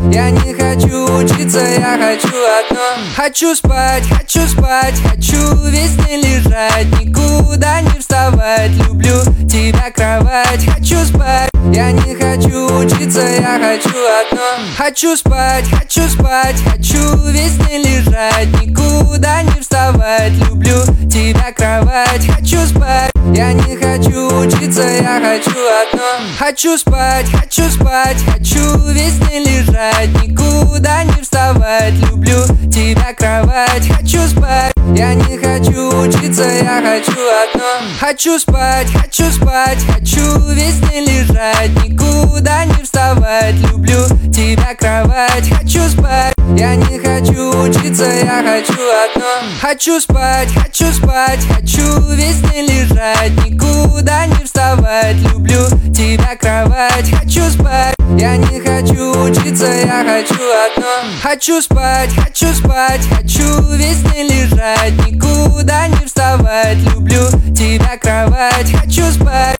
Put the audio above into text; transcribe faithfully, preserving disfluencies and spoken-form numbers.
Я не хочу учиться, я хочу одно. Хочу спать, хочу спать, хочу весь день лежать, никуда не вставать. Люблю тебя, кровать, хочу спать. Я не хочу учиться, я хочу одно. Хочу спать, хочу спать, хочу весь день лежать, никуда не вставать. Люблю тебя, кровать, хочу спать. Я не хочу учиться, я хочу одно. Хочу спать, хочу спать, хочу весь день лежать, никуда не вставать. Люблю тебя, кровать, хочу спать. Я не хочу учиться, я хочу одно. Хочу спать, хочу спать, хочу весь день лежать, никуда не вставать. Люблю тебя, кровать, хочу спать. Я не хочу учиться, я хочу одно. Хочу спать, хочу спать, хочу весь день лежать, никуда не вставать. Люблю тебя, кровать, хочу спать. Я не хочу учиться, я хочу одно. Хочу спать, хочу спать, хочу весь день лежать, никуда не вставать. Люблю тебя, кровать, хочу спать.